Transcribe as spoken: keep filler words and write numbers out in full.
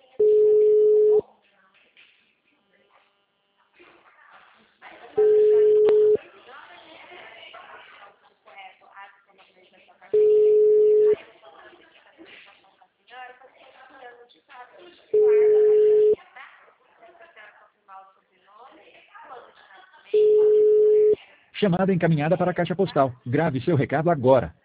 Chamada encaminhada para a caixa postal. Grave seu recado agora.